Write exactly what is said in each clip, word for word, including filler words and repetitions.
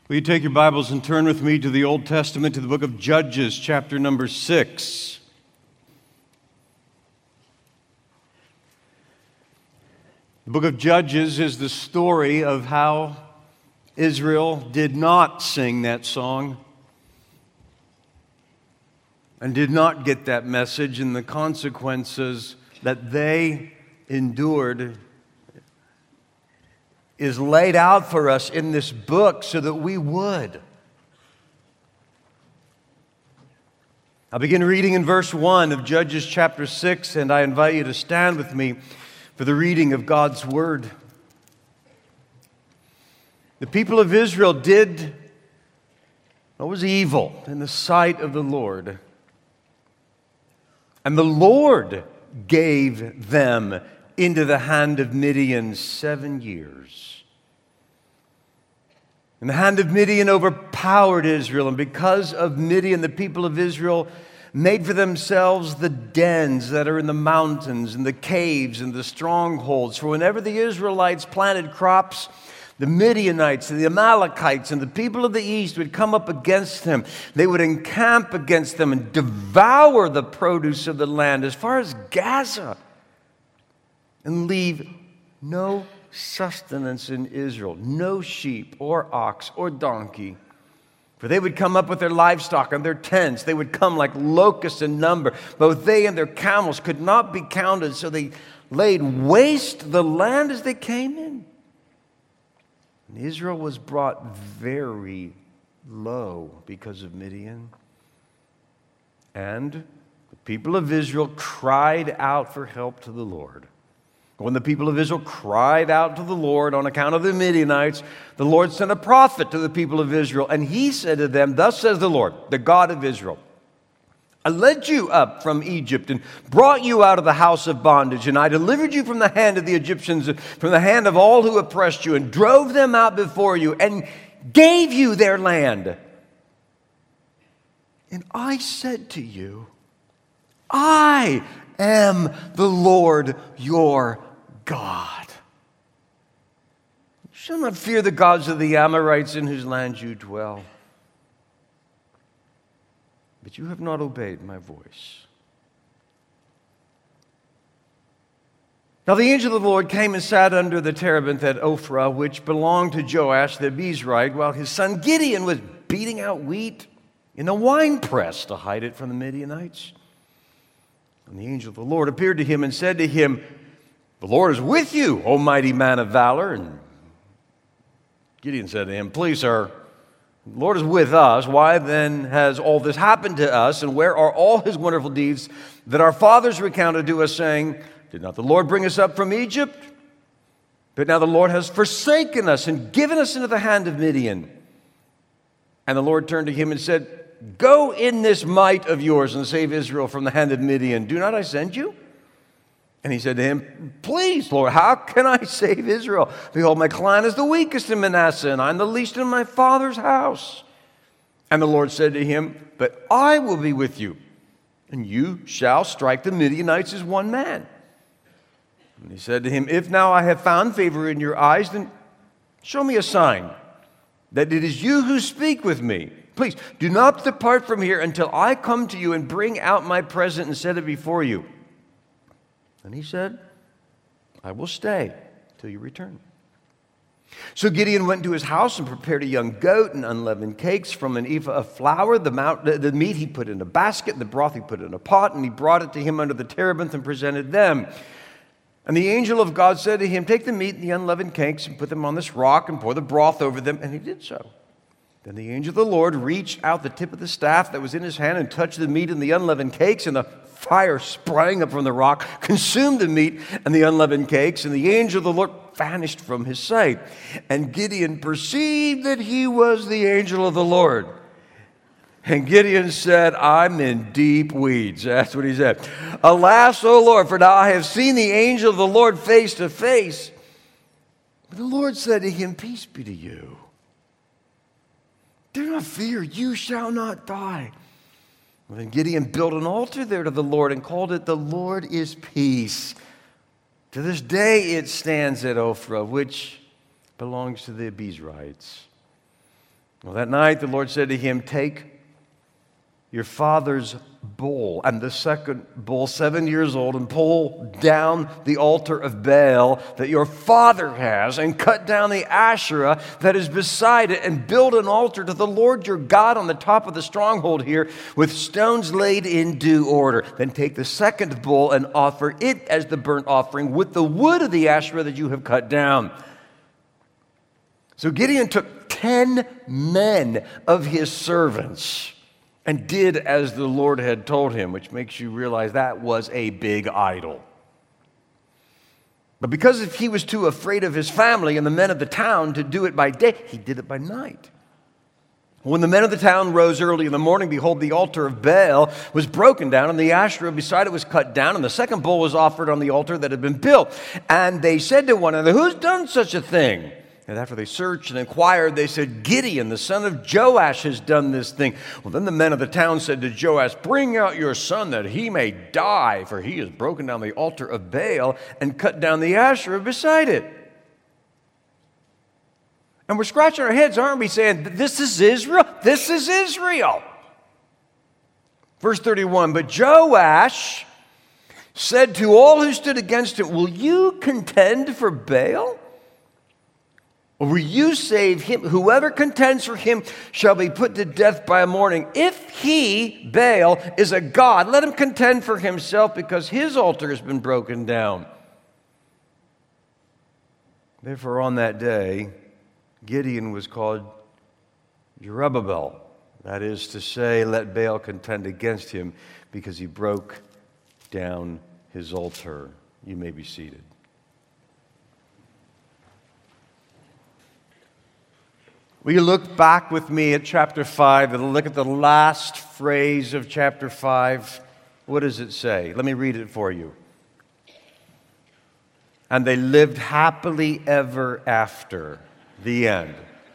Will you take your Bibles and turn with me to the Old Testament, to the book of Judges, chapter number six. The book of Judges is the story of how Israel did not sing that song and did not get that message, and the consequences that they endured is laid out for us in this book so that we would. I'll begin reading in verse one of Judges chapter six, and I invite you to stand with me for the reading of God's word. The people of Israel did what was evil in the sight of the Lord, and the Lord gave them into the hand of Midian seven years. And the hand of Midian overpowered Israel, and because of Midian, the people of Israel made for themselves the dens that are in the mountains and the caves and the strongholds. For whenever the Israelites planted crops, the Midianites and the Amalekites and the people of the east would come up against them. They would encamp against them and devour the produce of the land as far as Gaza, and leave no sustenance in Israel, no sheep or ox or donkey. For they would come up with their livestock and their tents. They would come like locusts in number. Both they and their camels could not be counted, so they laid waste the land as they came in. And Israel was brought very low because of Midian. And the people of Israel cried out for help to the Lord. When the people of Israel cried out to the Lord on account of the Midianites, the Lord sent a prophet to the people of Israel, and he said to them, "Thus says the Lord, the God of Israel, I led you up from Egypt and brought you out of the house of bondage, and I delivered you from the hand of the Egyptians, from the hand of all who oppressed you, and drove them out before you, and gave you their land. And I said to you, I am the Lord your God. You shall not fear the gods of the Amorites in whose land you dwell. But you have not obeyed my voice." Now the angel of the Lord came and sat under the terebinth at Ophrah, which belonged to Joash the Abiezrite, while his son Gideon was beating out wheat in a winepress to hide it from the Midianites. And the angel of the Lord appeared to him and said to him, "The Lord is with you, O mighty man of valor." And Gideon said to him, "Please, sir, the Lord is with us. Why then has all this happened to us? And where are all his wonderful deeds that our fathers recounted to us, saying, did not the Lord bring us up from Egypt? But now the Lord has forsaken us and given us into the hand of Midian." And the Lord turned to him and said, "Go in this might of yours and save Israel from the hand of Midian. Do not I send you?" And he said to him, "Please, Lord, how can I save Israel? Behold, my clan is the weakest in Manasseh, and I am the least in my father's house." And the Lord said to him, "But I will be with you, and you shall strike the Midianites as one man." And he said to him, "If now I have found favor in your eyes, then show me a sign that it is you who speak with me. Please, do not depart from here until I come to you and bring out my present and set it before you." And he said, "I will stay till you return." So Gideon went to his house and prepared a young goat and unleavened cakes from an ephah of flour. The, mount, the meat he put in a basket, and the broth he put in a pot, and he brought it to him under the terebinth and presented them. And the angel of God said to him, "Take the meat and the unleavened cakes and put them on this rock and pour the broth over them." And he did so. Then the angel of the Lord reached out the tip of the staff that was in his hand and touched the meat and the unleavened cakes, and the fire sprang up from the rock, consumed the meat and the unleavened cakes, and the angel of the Lord vanished from his sight. And Gideon perceived that he was the angel of the Lord. And Gideon said, "I'm in deep weeds." That's what he said. "Alas, O Lord, for now I have seen the angel of the Lord face to face." But the Lord said to him, "Peace be to you. Do not fear, you shall not die." Well, then Gideon built an altar there to the Lord and called it, "The Lord is Peace." To this day it stands at Ophrah, which belongs to the Abiezrites. Well, that night the Lord said to him, take your father's bull and the second bull, seven years old, and pull down the altar of Baal that your father has, and cut down the Asherah that is beside it, and build an altar to the Lord your God on the top of the stronghold here with stones laid in due order. Then take the second bull and offer it as the burnt offering with the wood of the Asherah that you have cut down. So Gideon took ten men of his servants and did as the Lord had told him, which makes you realize that was a big idol. But because if he was too afraid of his family and the men of the town to do it by day, he did it by night. When the men of the town rose early in the morning, behold, the altar of Baal was broken down, and the Asherah beside it was cut down, and the second bull was offered on the altar that had been built. And they said to one another, who's done such a thing? And after they searched and inquired, they said, Gideon, the son of Joash, has done this thing. Well, then the men of the town said to Joash, bring out your son that he may die, for he has broken down the altar of Baal and cut down the Asherah beside it. And we're scratching our heads, aren't we, saying, this is Israel? This is Israel. Verse thirty-one, but Joash said to all who stood against it, will you contend for Baal? Or will you save him? Whoever contends for him shall be put to death by morning. If he, Baal, is a god, let him contend for himself, because his altar has been broken down. Therefore, on that day, Gideon was called Jerubbaal. That is to say, let Baal contend against him, because he broke down his altar. You may be seated. Will you look back with me at chapter five and look at the last phrase of chapter five? What does it say? Let me read it for you. And they lived happily ever after. The end.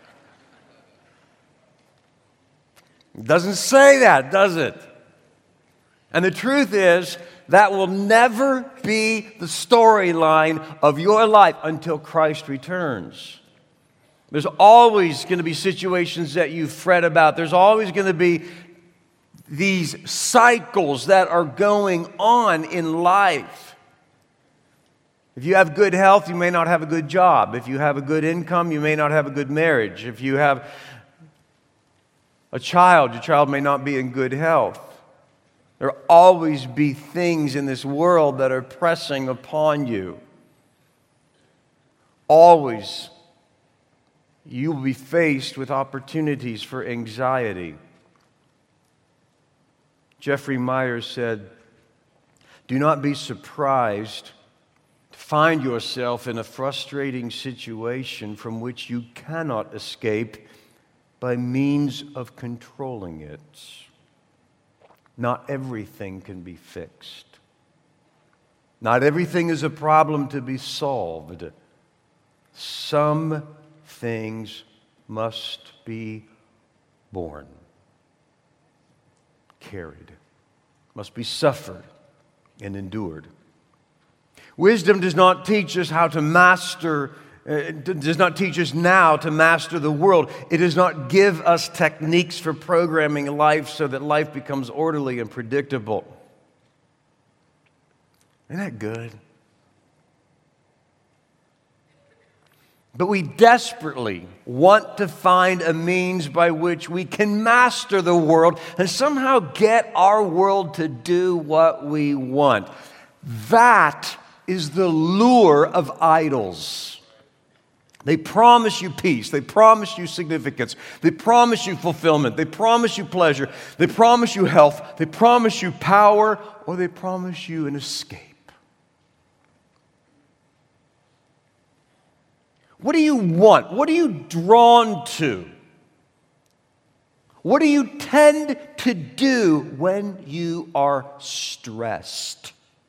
It doesn't say that, does it? And the truth is, that will never be the storyline of your life until Christ returns. There's always going to be situations that you fret about. There's always going to be these cycles that are going on in life. If you have good health, you may not have a good job. If you have a good income, you may not have a good marriage. If you have a child, your child may not be in good health. There will always be things in this world that are pressing upon you. Always. You will be faced with opportunities for anxiety. Jeffrey Myers said, do not be surprised to find yourself in a frustrating situation from which you cannot escape by means of controlling it. Not everything can be fixed. Not everything is a problem to be solved. Some things must be borne, carried, must be suffered and endured. Wisdom does not teach us how to master, uh, does not teach us now to master the world. It does not give us techniques for programming life so that life becomes orderly and predictable. Isn't that good? But we desperately want to find a means by which we can master the world and somehow get our world to do what we want. That is the lure of idols. They promise you peace. They promise you significance. They promise you fulfillment. They promise you pleasure. They promise you health. They promise you power, or they promise you an escape. What do you want? What are you drawn to? What do you tend to do when you are stressed?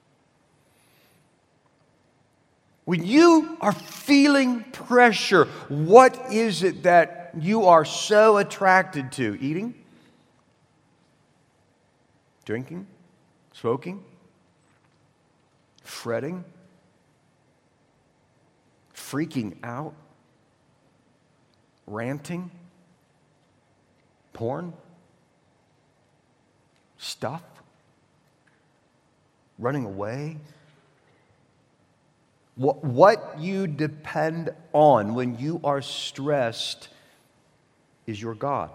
When you are feeling pressure, what is it that you are so attracted to? Eating? Drinking? Smoking? Fretting? Freaking out? Ranting? Porn? Stuff? Running away? What, what you depend on when you are stressed is your God.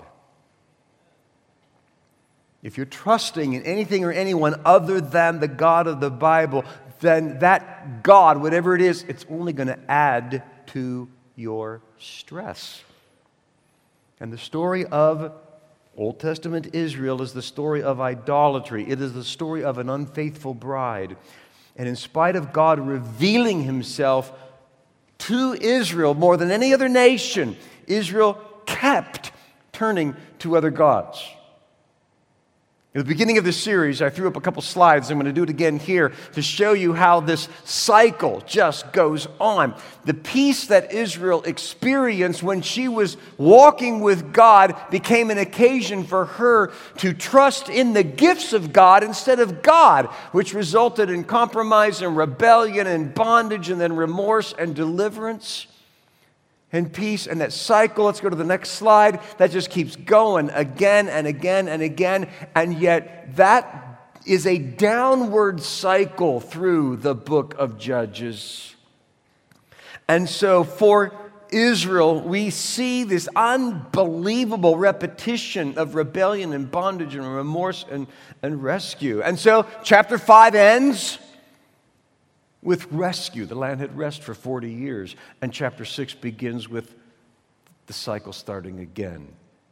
If you're trusting in anything or anyone other than the God of the Bible, then that God, whatever it is, it's only going to add to your stress. And the story of Old Testament Israel is the story of idolatry. It is the story of an unfaithful bride. And in spite of God revealing himself to Israel more than any other nation, Israel kept turning to other gods. At the beginning of this series, I threw up a couple slides. I'm going to do it again here to show you how this cycle just goes on. The peace that Israel experienced when she was walking with God became an occasion for her to trust in the gifts of God instead of God, which resulted in compromise and rebellion and bondage and then remorse and deliverance and peace. And that cycle, let's go to the next slide, that just keeps going again and again and again. And yet that is a downward cycle through the book of Judges. And so for Israel, we see this unbelievable repetition of rebellion and bondage and remorse and, and rescue. And so chapter five ends with rescue. The land had rest for forty years. And chapter six begins with the cycle starting again.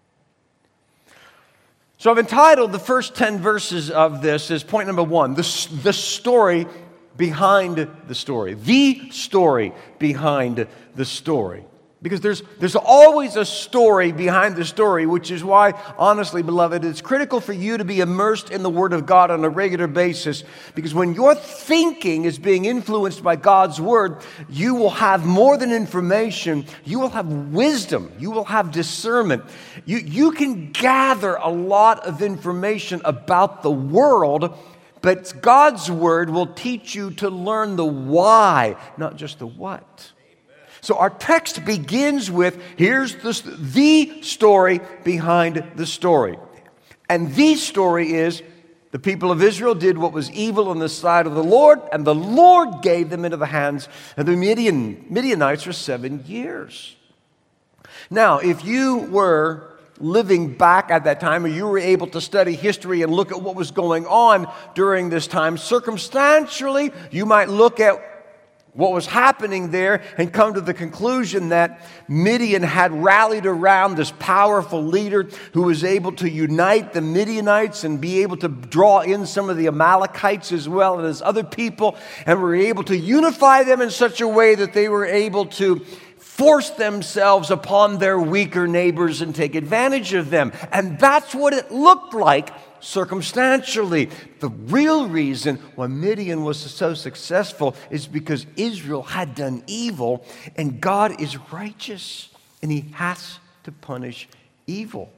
So I've entitled the first ten verses of this as point number one, the, the story behind the story. The story behind the story. Because there's, there's always a story behind the story, which is why, honestly, beloved, it's critical for you to be immersed in the Word of God on a regular basis. Because when your thinking is being influenced by God's Word, you will have more than information. You will have wisdom. You will have discernment. You, you can gather a lot of information about the world, but God's Word will teach you to learn the why, not just the what. So our text begins with, here's the, the story behind the story. And the story is, the people of Israel did what was evil in the sight of the Lord, and the Lord gave them into the hands of the Midian, Midianites for seven years. Now, if you were living back at that time, or you were able to study history and look at what was going on during this time, circumstantially, you might look at what was happening there and come to the conclusion that Midian had rallied around this powerful leader who was able to unite the Midianites and be able to draw in some of the Amalekites as well as other people, and were able to unify them in such a way that they were able to force themselves upon their weaker neighbors and take advantage of them. And that's what it looked like circumstantially. The real reason why Midian was so successful is because Israel had done evil, and God is righteous, and He has to punish evil.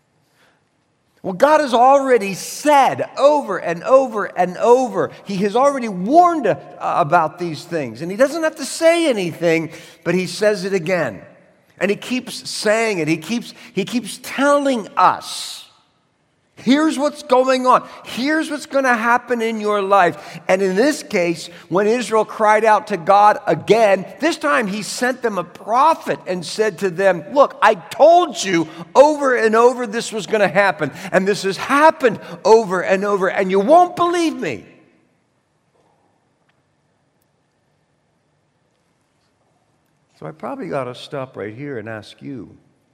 Well, God has already said over and over and over, He has already warned uh, about these things. And He doesn't have to say anything, but He says it again. And He keeps saying it. He keeps, he keeps telling us, here's what's going on. Here's what's going to happen in your life. And in this case, when Israel cried out to God again, this time He sent them a prophet and said to them, look, I told you over and over this was going to happen. And this has happened over and over, and you won't believe me. So I probably ought to stop right here and ask you,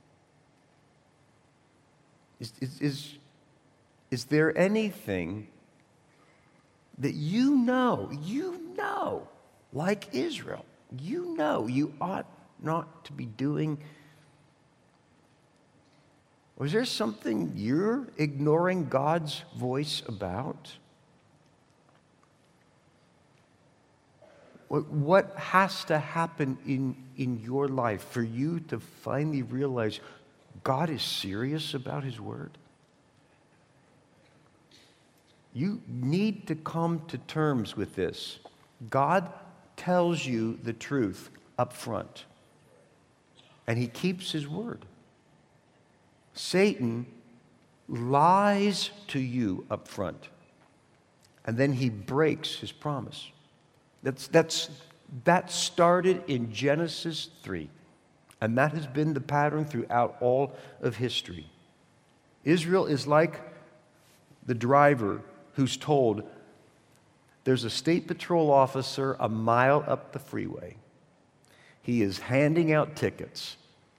is, is, is Is there anything that you know, you know, like Israel, you know you ought not to be doing? Or is there something you're ignoring God's voice about? What, what has to happen in, in your life for you to finally realize God is serious about His word? You need to come to terms with this. God tells you the truth up front, and He keeps His word. Satan lies to you up front, and then he breaks his promise. That's, that's, that started in Genesis three, and that has been the pattern throughout all of history. Israel is like the driver who's told, there's a state patrol officer a mile up the freeway. He is handing out tickets.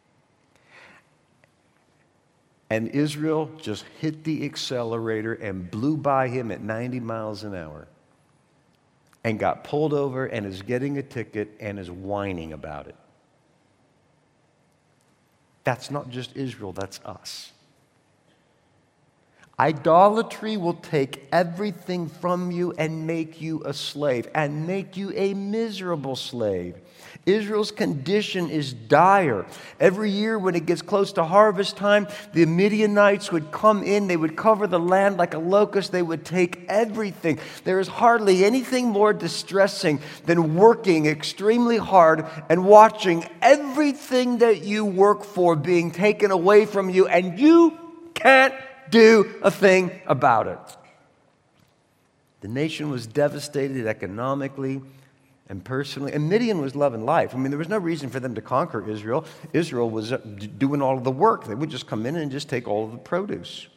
And Israel just hit the accelerator and blew by him at ninety miles an hour and got pulled over and is getting a ticket and is whining about it. That's not just Israel, that's us. Idolatry will take everything from you and make you a slave, and make you a miserable slave. Israel's condition is dire. Every year when it gets close to harvest time, the Midianites would come in, they would cover the land like a locust, they would take everything. There is hardly anything more distressing than working extremely hard and watching everything that you work for being taken away from you, and you can't do a thing about it. The nation was devastated economically and personally, and Midian was loving life. I mean, there was no reason for them to conquer Israel. Israel was doing all of the work. They would just come in and just take all of the produce.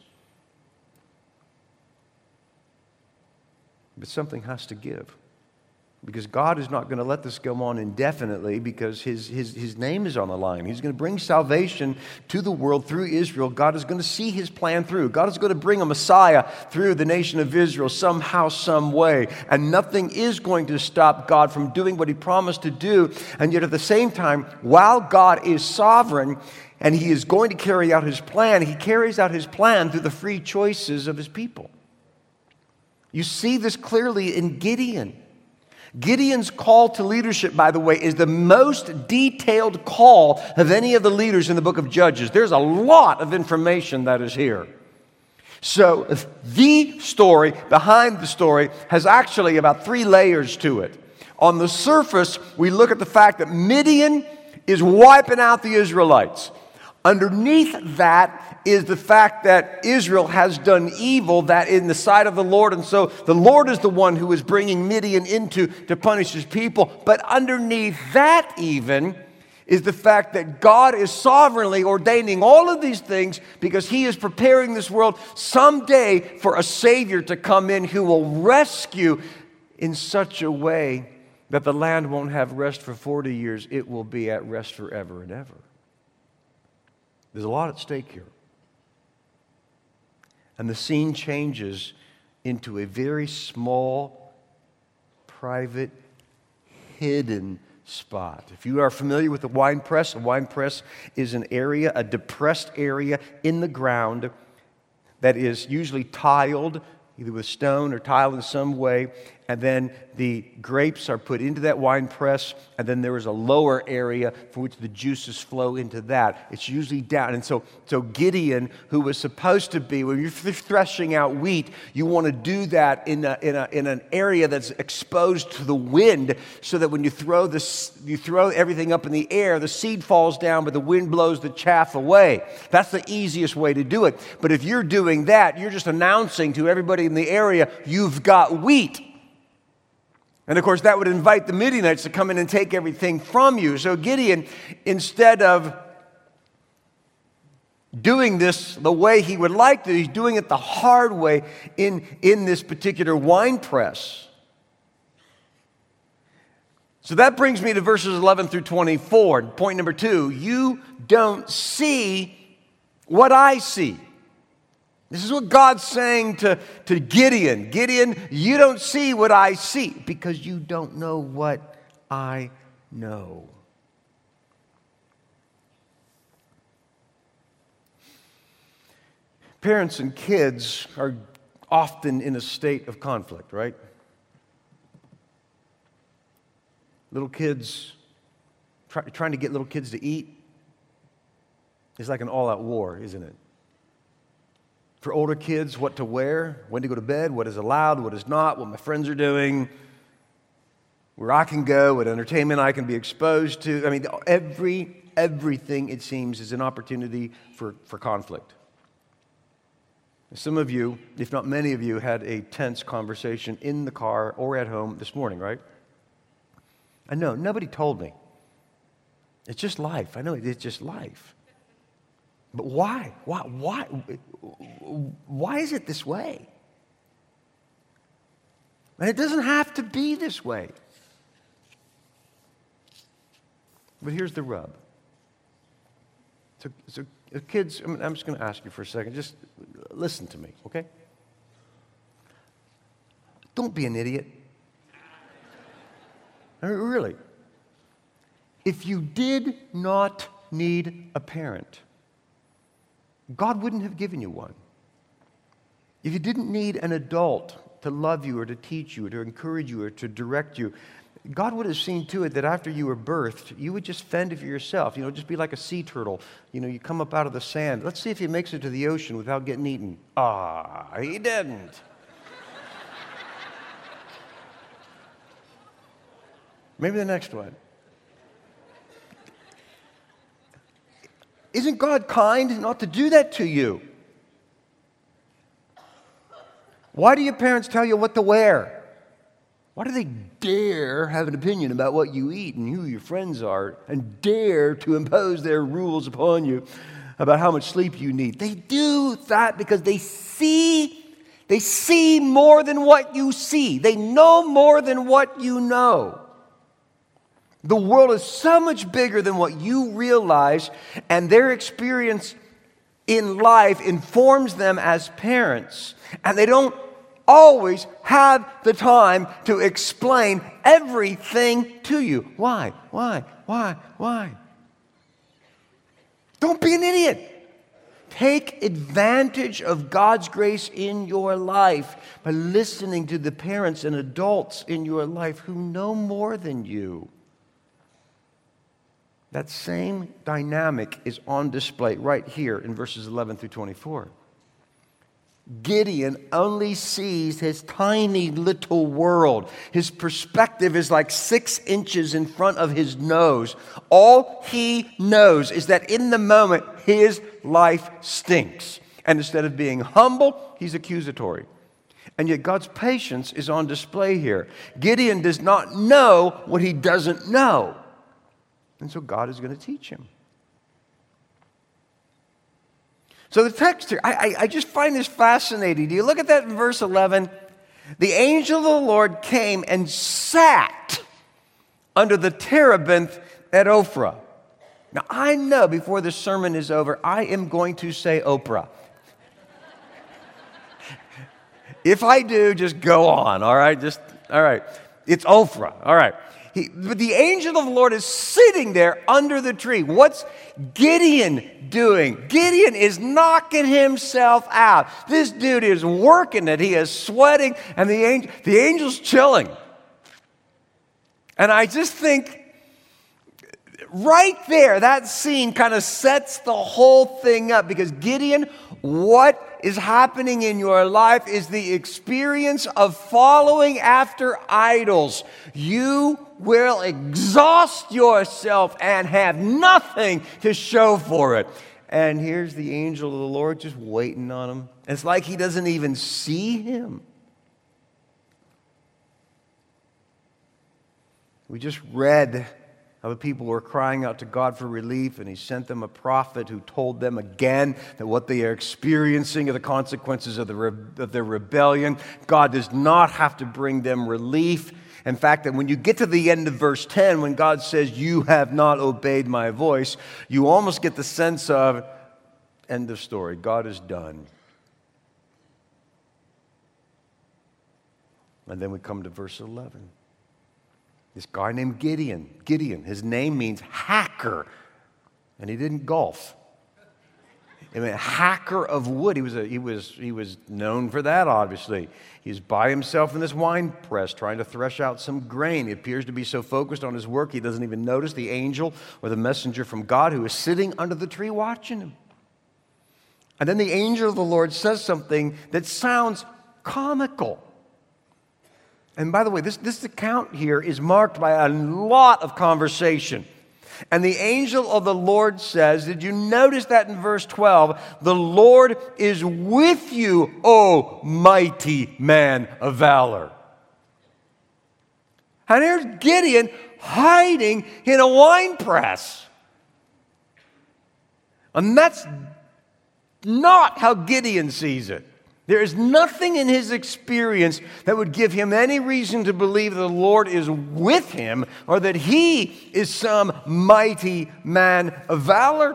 But something has to give. Because God is not going to let this go on indefinitely, because his, his, his name is on the line. He's going to bring salvation to the world through Israel. God is going to see his plan through. God is going to bring a Messiah through the nation of Israel somehow, some way. And nothing is going to stop God from doing what he promised to do. And yet at the same time, while God is sovereign and he is going to carry out his plan, he carries out his plan through the free choices of his people. You see this clearly in Gideon. Gideon's call to leadership, by the way, is the most detailed call of any of the leaders in the book of Judges. There's a lot of information that is here. So the story behind the story has actually about three layers to it. On the surface, we look at the fact that Midian is wiping out the Israelites. Underneath that is the fact that Israel has done evil that in the sight of the Lord, and so the Lord is the one who is bringing Midian into to punish his people. But underneath that even is the fact that God is sovereignly ordaining all of these things because he is preparing this world someday for a Savior to come in who will rescue in such a way that the land won't have rest for forty years. It will be at rest forever and ever. There's a lot at stake here. And the scene changes into a very small, private, hidden spot. If you are familiar with the wine press, a wine press is an area, a depressed area in the ground that is usually tiled, either with stone or tile in some way, and then the grapes are put into that wine press, and then there is a lower area for which the juices flow into that. It's usually down. And so, so Gideon, who was supposed to be, when you're threshing out wheat, you want to do that in a, in a, in an area that's exposed to the wind, so that when you throw this, you throw everything up in the air, the seed falls down, but the wind blows the chaff away. That's the easiest way to do it. But if you're doing that, you're just announcing to everybody in the area, you've got wheat. And of course, that would invite the Midianites to come in and take everything from you. So Gideon, instead of doing this the way he would like to, he's doing it the hard way in, in this particular wine press. So that brings me to verses eleven through twenty-four. Point number two, you don't see what I see. This is what God's saying to, to Gideon. Gideon, you don't see what I see because you don't know what I know. Parents and kids are often in a state of conflict, right? Little kids, try, trying to get little kids to eat is like an all-out war, isn't it? For older kids, what to wear, when to go to bed, what is allowed, what is not, what my friends are doing, where I can go, what entertainment I can be exposed to. I mean, every everything, it seems, is an opportunity for, for conflict. Some of you, if not many of you, had a tense conversation in the car or at home this morning, right? I know, nobody told me. It's just life. I know it's just life. But why? Why? Why? Why is it this way? And it doesn't have to be this way. But here's the rub. So, so kids, I'm, I'm just going to ask you for a second. Just listen to me, okay? Don't be an idiot. I mean, really. If you did not need a parent, God wouldn't have given you one. If you didn't need an adult to love you or to teach you or to encourage you or to direct you, God would have seen to it that after you were birthed, you would just fend for yourself. You know, just be like a sea turtle. You know, you come up out of the sand. Let's see if he makes it to the ocean without getting eaten. Ah, he didn't. Maybe the next one. Isn't God kind not to do that to you? Why do your parents tell you what to wear? Why do they dare have an opinion about what you eat and who your friends are and dare to impose their rules upon you about how much sleep you need? They do that because they see, they see more than what you see. They know more than what you know. The world is so much bigger than what you realize, and their experience in life informs them as parents, and they don't always have the time to explain everything to you. Why? Why? Why? Why? Don't be an idiot. Take advantage of God's grace in your life by listening to the parents and adults in your life who know more than you. That same dynamic is on display right here in verses eleven through twenty-four. Gideon only sees his tiny little world. His perspective is like six inches in front of his nose. All he knows is that in the moment, his life stinks. And instead of being humble, he's accusatory. And yet God's patience is on display here. Gideon does not know what he doesn't know. And so God is going to teach him. So the text here, I, I, I just find this fascinating. Do you look at that in verse eleven? The angel of the Lord came and sat under the terebinth at Ophrah. Now I know before the sermon is over, I am going to say Oprah. If I do, just go on, all right? Just, all right. It's Ophrah, all right. He, but the angel of the Lord is sitting there under the tree. What's Gideon doing? Gideon is knocking himself out. This dude is working it. He is sweating, and the angel, the angel's chilling. And I just think right there, that scene kind of sets the whole thing up, because Gideon, what is happening in your life is the experience of following after idols. You will exhaust yourself and have nothing to show for it. And here's the angel of the Lord just waiting on him. It's like he doesn't even see him. We just read how the people were crying out to God for relief, and he sent them a prophet who told them again that what they are experiencing are the consequences of, the re- of their rebellion. God does not have to bring them relief. In fact, that when you get to the end of verse ten, when God says, "You have not obeyed my voice," you almost get the sense of, end of story, God is done. And then we come to verse eleven. This guy named Gideon, Gideon, his name means hacker, and he didn't golf. I mean, hacker of wood. He was a, he was he was known for that. Obviously, he's by himself in this wine press trying to thresh out some grain. He appears to be so focused on his work he doesn't even notice the angel or the messenger from God who is sitting under the tree watching him. And then the angel of the Lord says something that sounds comical. And by the way, this, this account here is marked by a lot of conversation. And the angel of the Lord says, did you notice that in verse twelve? The Lord is with you, O mighty man of valor. And here's Gideon hiding in a wine press. And that's not how Gideon sees it. There is nothing in his experience that would give him any reason to believe that the Lord is with him or that he is some mighty man of valor.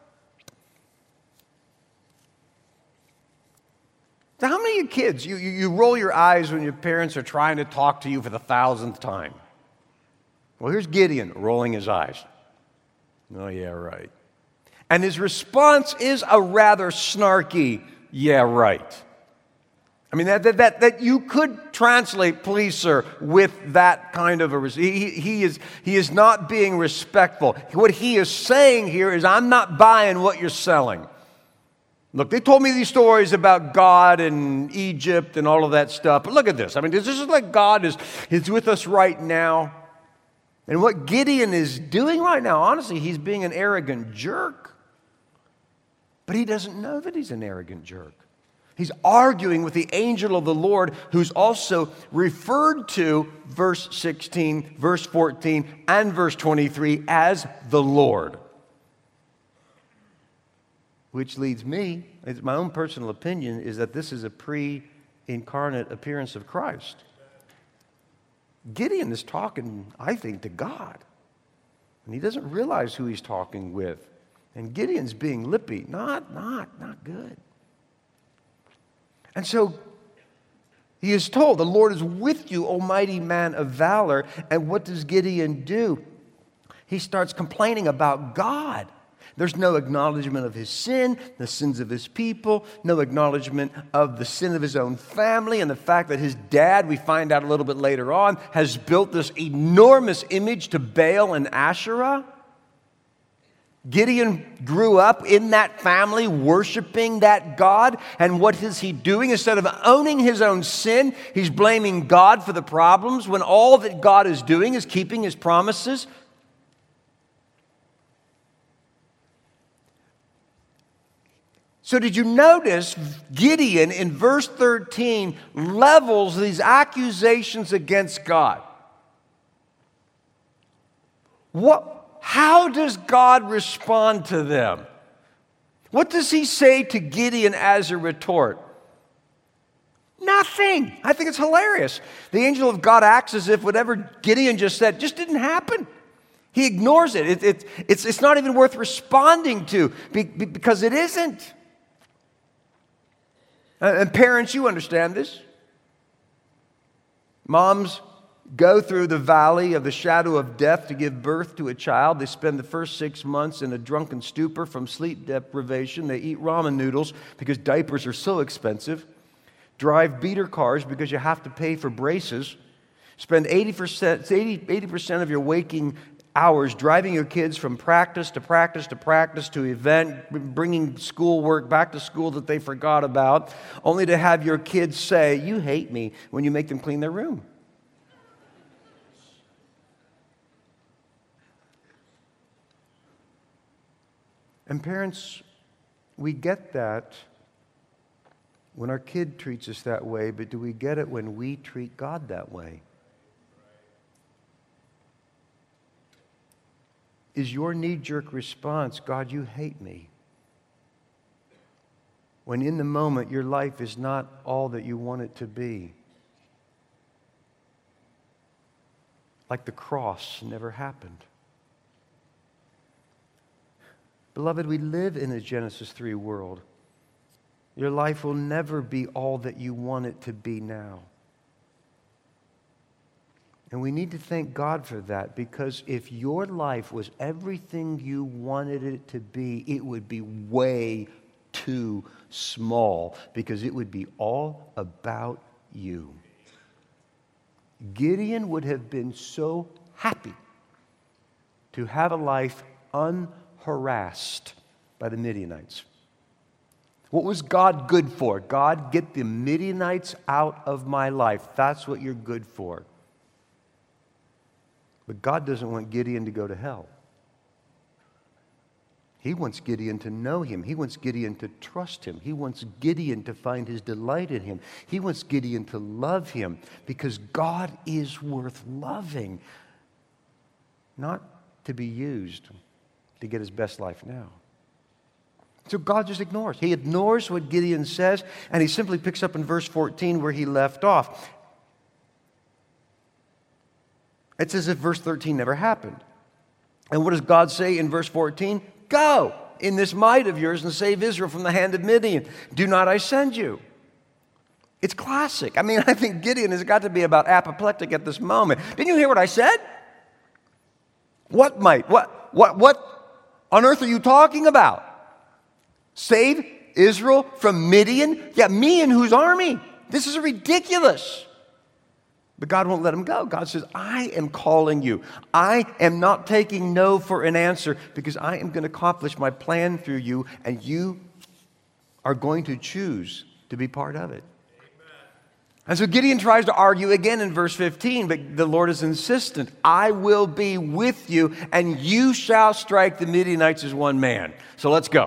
So how many of you kids, you, you, you roll your eyes when your parents are trying to talk to you for the thousandth time? Well, here's Gideon rolling his eyes. Oh, yeah, right. And his response is a rather snarky, yeah, right. I mean, that, that, that you could translate, please, sir, with that kind of a... He, he, is, he is not being respectful. What he is saying here is, I'm not buying what you're selling. Look, they told me these stories about God and Egypt and all of that stuff, but look at this. I mean, this is like God is, is with us right now. And what Gideon is doing right now, honestly, he's being an arrogant jerk. But he doesn't know that he's an arrogant jerk. He's arguing with the angel of the Lord, who's also referred to, verse sixteen, verse fourteen, and verse twenty-three, as the Lord. Which leads me, it's my own personal opinion, is that this is a pre-incarnate appearance of Christ. Gideon is talking, I think, to God. And he doesn't realize who he's talking with. And Gideon's being lippy. Not, not, not good. And so he is told, the Lord is with you, O mighty man of valor. And what does Gideon do? He starts complaining about God. There's no acknowledgement of his sin, the sins of his people, no acknowledgement of the sin of his own family, and the fact that his dad, we find out a little bit later on, has built this enormous image to Baal and Asherah. Gideon grew up in that family worshiping that God, and what is he doing? Instead of owning his own sin, he's blaming God for the problems when all that God is doing is keeping his promises. So did you notice Gideon in verse thirteen levels these accusations against God? What, how does God respond to them? What does he say to Gideon as a retort? Nothing. I think it's hilarious. The angel of God acts as if whatever Gideon just said just didn't happen. He ignores it. It, it it's, it's not even worth responding to because it isn't. And parents, you understand this. Moms go through the valley of the shadow of death to give birth to a child. They spend the first six months in a drunken stupor from sleep deprivation. They eat ramen noodles because diapers are so expensive. Drive beater cars because you have to pay for braces. Spend eighty percent, eighty, eighty percent of your waking hours driving your kids from practice to practice to practice to event, bringing schoolwork back to school that they forgot about, only to have your kids say, "You hate me," when you make them clean their room. And parents, we get that when our kid treats us that way, but do we get it when we treat God that way? Is your knee-jerk response, "God, you hate me," when in the moment your life is not all that you want it to be? Like the cross never happened. Beloved, we live in a Genesis three world. Your life will never be all that you want it to be now. And we need to thank God for that, because if your life was everything you wanted it to be, it would be way too small, because it would be all about you. Gideon would have been so happy to have a life unharassed by the Midianites. What was God good for? God, get the Midianites out of my life. That's what you're good for. But God doesn't want Gideon to go to hell. He wants Gideon to know him. He wants Gideon to trust him. He wants Gideon to find his delight in him. He wants Gideon to love him because God is worth loving, not to be used to get his best life now. So God just ignores. He ignores what Gideon says, and he simply picks up in verse fourteen where he left off. It's as if verse thirteen never happened. And what does God say in verse fourteen? Go in this might of yours and save Israel from the hand of Midian. Do not I send you? It's classic. I mean, I think Gideon has got to be about apoplectic at this moment. Didn't you hear what I said? What might? What, what, what on earth are you talking about? Save Israel from Midian? Yeah, me and whose army? This is ridiculous. But God won't let him go. God says, I am calling you. I am not taking no for an answer because I am going to accomplish my plan through you, and you are going to choose to be part of it. Amen. And so Gideon tries to argue again in verse fifteen, but the Lord is insistent. I will be with you, and you shall strike the Midianites as one man. So let's go.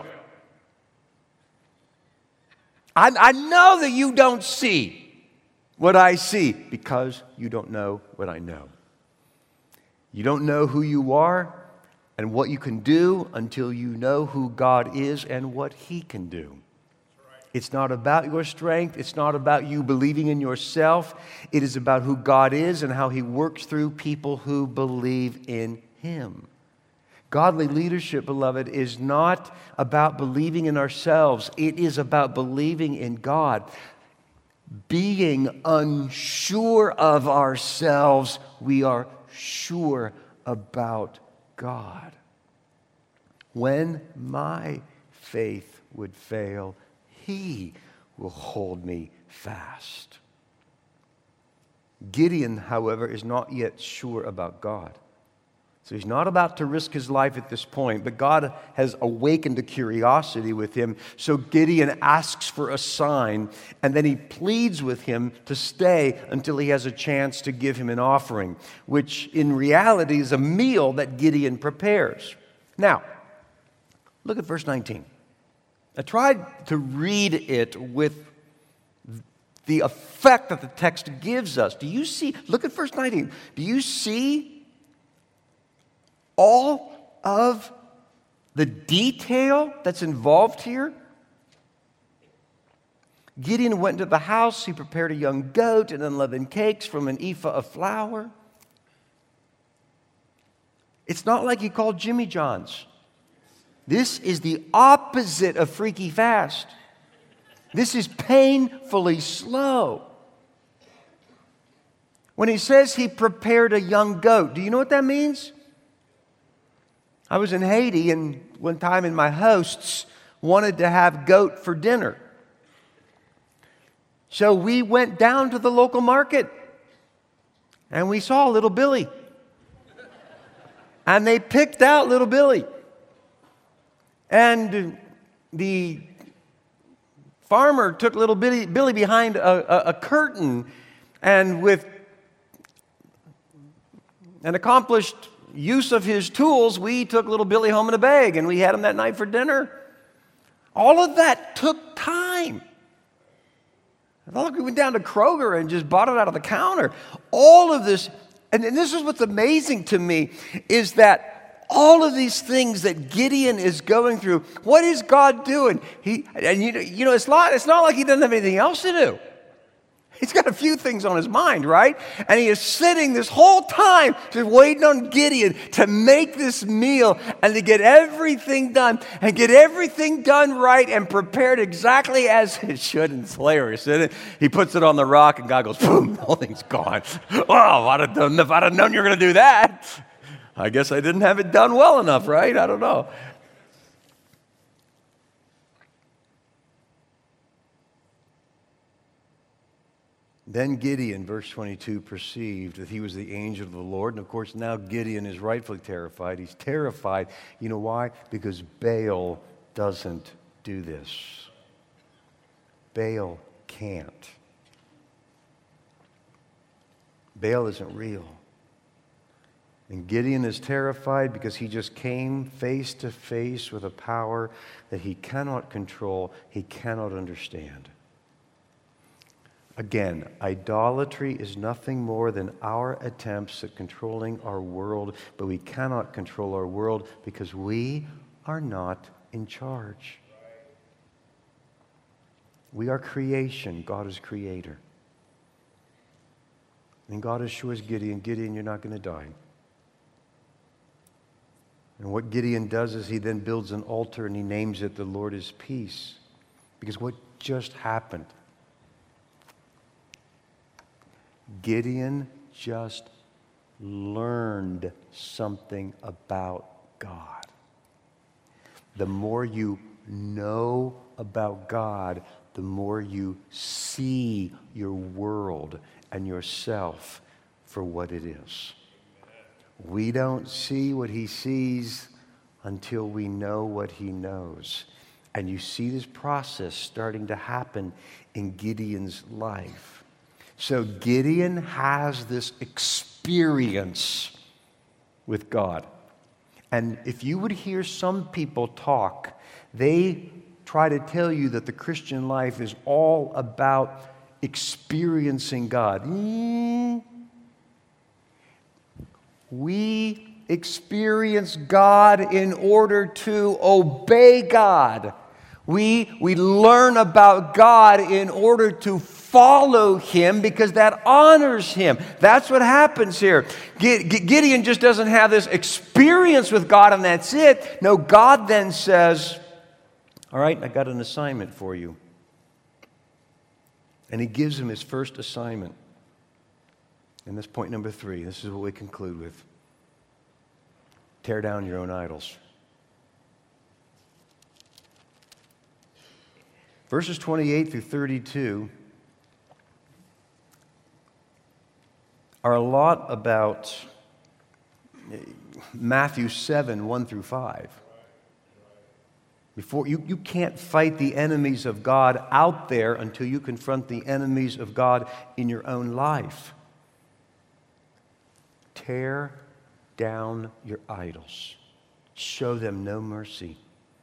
I, I know that you don't see what I see because you don't know what I know. You don't know who you are and what you can do until you know who God is and what He can do. It's not about your strength. It's not about you believing in yourself. It is about who God is and how He works through people who believe in Him. Godly leadership, beloved, is not about believing in ourselves. It is about believing in God. Being unsure of ourselves, we are sure about God. When my faith would fail, He will hold me fast. Gideon, however, is not yet sure about God. So he's not about to risk his life at this point, but God has awakened a curiosity with him. So Gideon asks for a sign, and then he pleads with him to stay until he has a chance to give him an offering, which in reality is a meal that Gideon prepares. Now, look at verse nineteen. I tried to read it with the effect that the text gives us. Do you see? Look at verse nineteen. Do you see all of the detail that's involved here? Gideon went into the house. He prepared a young goat and unleavened cakes from an ephah of flour. It's not like he called Jimmy John's. This is the opposite of freaky fast. This is painfully slow. When he says he prepared a young goat, do you know what that means? I was in Haiti, and one time and my hosts wanted to have goat for dinner. So we went down to the local market, and we saw little Billy. And they picked out little Billy. And the farmer took little Billy, Billy behind a, a, a curtain, and with an accomplished use of his tools, we took little Billy home in a bag, and we had him that night for dinner. All of that took time. I thought we went down to Kroger and just bought it out of the counter. All of this, and, and this is what's amazing to me, is that all of these things that Gideon is going through, what is God doing? He, and you know, you know, it's not, it's not like he doesn't have anything else to do. He's got a few things on his mind, right? And he is sitting this whole time just waiting on Gideon to make this meal and to get everything done and get everything done right and prepared exactly as it should. And it's hilarious, isn't it? He puts it on the rock and God goes, boom, the whole thing's gone. Oh, I'd have done, if I'd have known you were going to do that, I guess I didn't have it done well enough, right? I don't know. Then Gideon, verse twenty-two, perceived that he was the angel of the Lord. And of course, now Gideon is rightfully terrified. He's terrified. You know why? Because Baal doesn't do this. Baal can't. Baal isn't real. And Gideon is terrified because he just came face to face with a power that he cannot control, he cannot understand. Again, idolatry is nothing more than our attempts at controlling our world, but we cannot control our world because we are not in charge. We are creation. God is creator. And God assures Gideon, Gideon, you're not going to die. And what Gideon does is he then builds an altar and he names it, the Lord is Peace. Because what just happened? Gideon just learned something about God. The more you know about God, the more you see your world and yourself for what it is. We don't see what he sees until we know what he knows. And you see this process starting to happen in Gideon's life. So Gideon has this experience with God. And if you would hear some people talk, they try to tell you that the Christian life is all about experiencing God. Mm. We experience God in order to obey God. We, we learn about God in order to follow Him because that honors Him. That's what happens here. Gideon just doesn't have this experience with God and that's it. No, God then says, all right, I got an assignment for you. And He gives him his first assignment. And that's point number three. This is what we conclude with. Tear down your own idols. Verses twenty-eight through thirty-two are a lot about Matthew seven, one through five. Before you, you can't fight the enemies of God out there until you confront the enemies of God in your own life. Tear down your idols. Show them no mercy.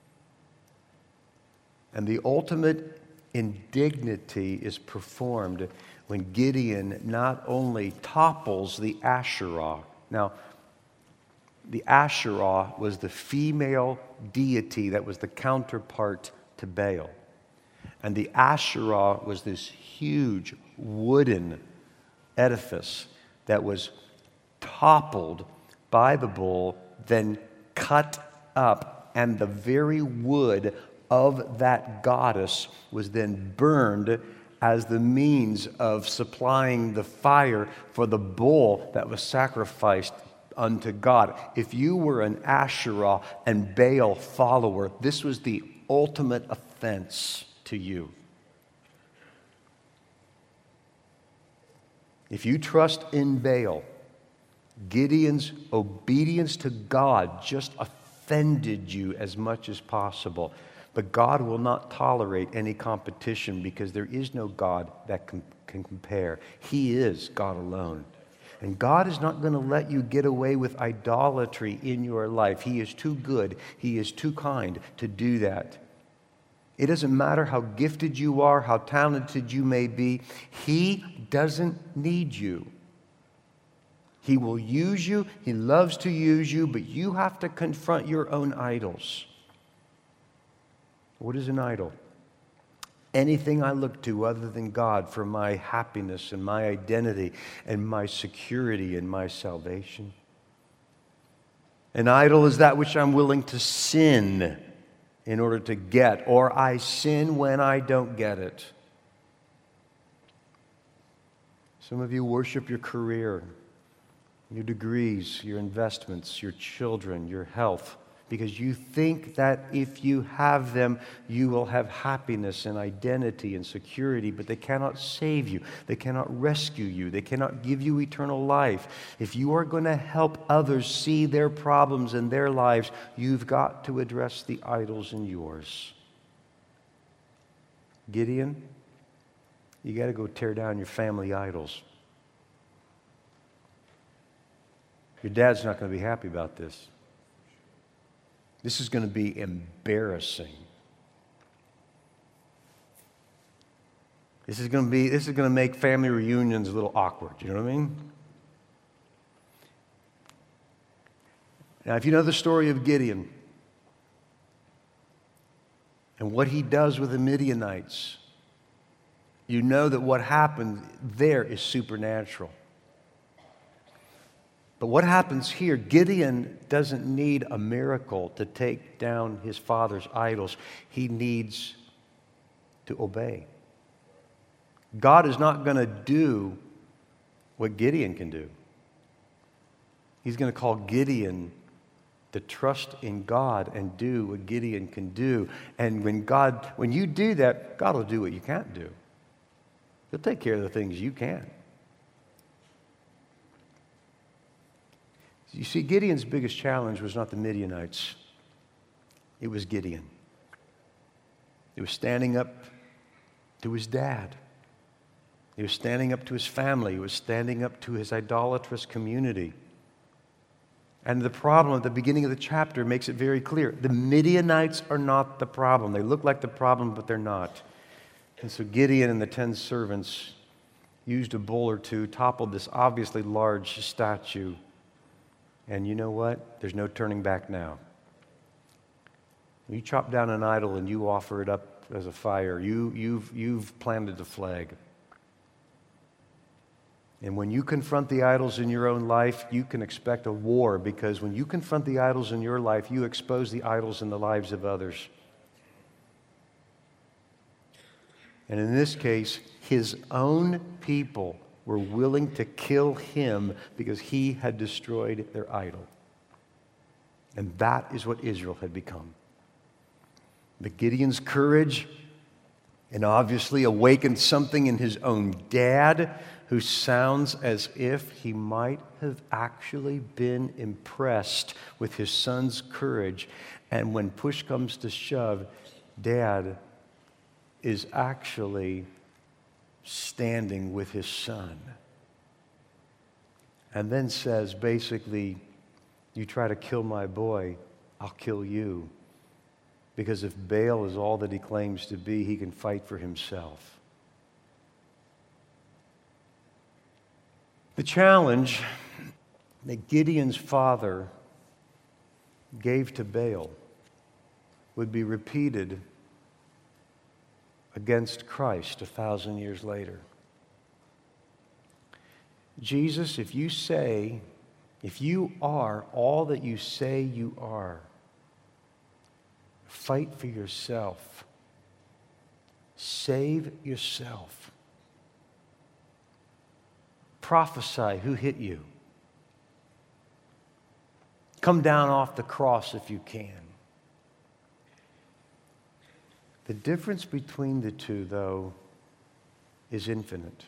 And the ultimate indignity is performed when Gideon not only topples the Asherah. Now, the Asherah was the female deity that was the counterpart to Baal. And the Asherah was this huge wooden edifice that was toppled by the bull, then cut up, and the very wood of that goddess was then burned as the means of supplying the fire for the bull that was sacrificed unto God. If you were an Asherah and Baal follower, this was the ultimate offense to you. If you trust in Baal, Gideon's obedience to God just offended you as much as possible. But God will not tolerate any competition because there is no God that can, can compare. He is God alone. And God is not going to let you get away with idolatry in your life. He is too good. He is too kind to do that. It doesn't matter how gifted you are, how talented you may be. He doesn't need you. He will use you. He loves to use you, but you have to confront your own idols. What is an idol? Anything I look to other than God for my happiness and my identity and my security and my salvation. An idol is that which I'm willing to sin in order to get, or I sin when I don't get it. Some of you worship your career, your degrees, your investments, your children, your health, because you think that if you have them, you will have happiness and identity and security, but they cannot save you. They cannot rescue you. They cannot give you eternal life. If you are going to help others see their problems in their lives, you've got to address the idols in yours. Gideon, you got to go tear down your family idols. Your dad's not going to be happy about this. This is going to be embarrassing. This is going to be, this is going to make family reunions a little awkward. You know what I mean? Now, if you know the story of Gideon and what he does with the Midianites, you know that what happened there is supernatural. But what happens here, Gideon doesn't need a miracle to take down his father's idols. He needs to obey. God is not going to do what Gideon can do. He's going to call Gideon to trust in God and do what Gideon can do. And when God, when you do that, God will do what you can't do. He'll take care of the things you can. You see, Gideon's biggest challenge was not the Midianites. It was Gideon. It was standing up to his dad. He was standing up to his family. He was standing up to his idolatrous community. And the problem at the beginning of the chapter makes it very clear. The Midianites are not the problem. They look like the problem, but they're not. And so Gideon and the ten servants used a bull or two, toppled this obviously large statue. And you know what? There's no turning back now. You chop down an idol and you offer it up as a fire. You, you've, you've planted the flag. And when you confront the idols in your own life, you can expect a war, because when you confront the idols in your life, you expose the idols in the lives of others. And in this case, his own people were willing to kill him because he had destroyed their idol. And that is what Israel had become. But Gideon's courage and obviously awakened something in his own dad, who sounds as if he might have actually been impressed with his son's courage. And when push comes to shove, Dad is actually standing with his son. And then says, basically, you try to kill my boy, I'll kill you. Because if Baal is all that he claims to be, he can fight for himself. The challenge that Gideon's father gave to Baal would be repeated against Christ a thousand years later. Jesus, if you say, if you are all that you say you are, fight for yourself. Save yourself. Prophesy who hit you. Come down off the cross if you can. The difference between the two, though, is infinite.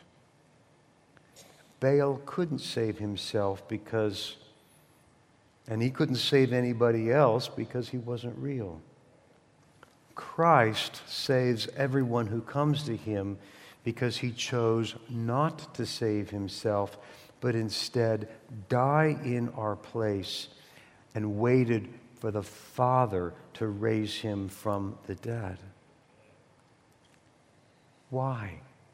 Baal couldn't save himself because, and he couldn't save anybody else because he wasn't real. Christ saves everyone who comes to him because he chose not to save himself, but instead die in our place and waited for the Father to raise him from the dead. Why?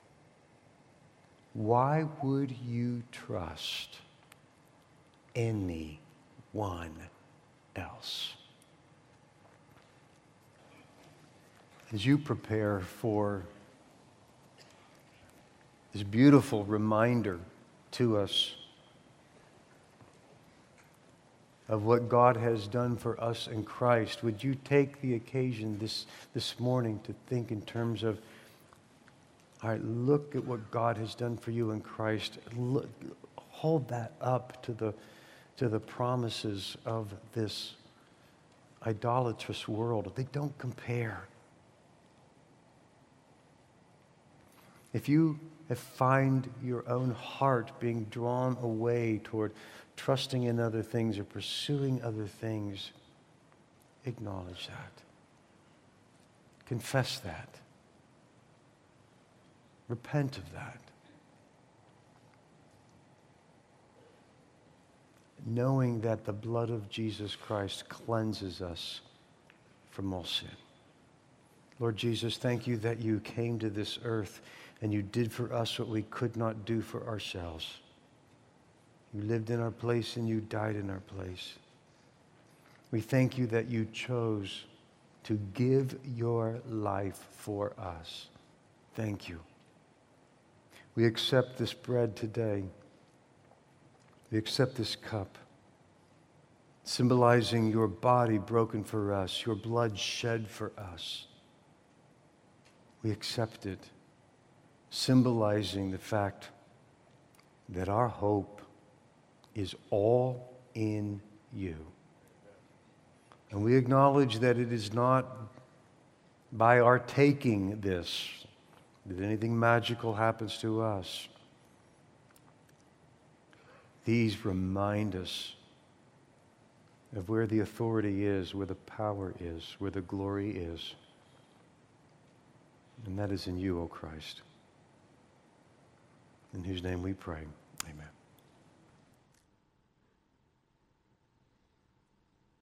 Why would you trust anyone else? As you prepare for this beautiful reminder to us of what God has done for us in Christ, would you take the occasion this, this morning to think in terms of, all right, look at what God has done for you in Christ. Look, hold that up to the, to the promises of this idolatrous world. They don't compare. If you find your own heart being drawn away toward trusting in other things or pursuing other things, acknowledge that. Confess that. Repent of that. knowing that the blood of Jesus Christ cleanses us from all sin. Lord Jesus, thank you that you came to this earth and you did for us what we could not do for ourselves. You lived in our place and you died in our place. We thank you that you chose to give your life for us. Thank you. We accept this bread today. We accept this cup, symbolizing your body broken for us, your blood shed for us. We accept it, symbolizing the fact that our hope is all in you. And we acknowledge that it is not by our taking this that anything magical happens to us. These remind us of where the authority is, where the power is, where the glory is. And that is in you, O Christ, in whose name we pray.